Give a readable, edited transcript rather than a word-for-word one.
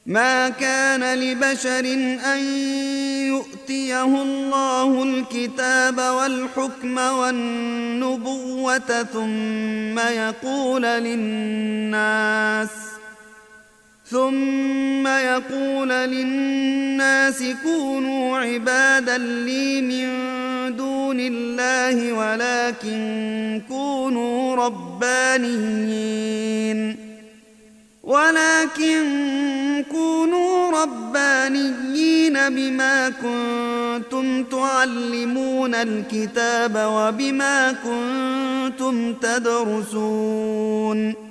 ما كان لبشر أن يؤتيه الله الكتاب والحكم والنبوة ثم يقول للناس كونوا عبادا لي من دون الله ولكن كونوا ربانيين بما كنتم تعلمون الكتاب وبما كنتم تدرسون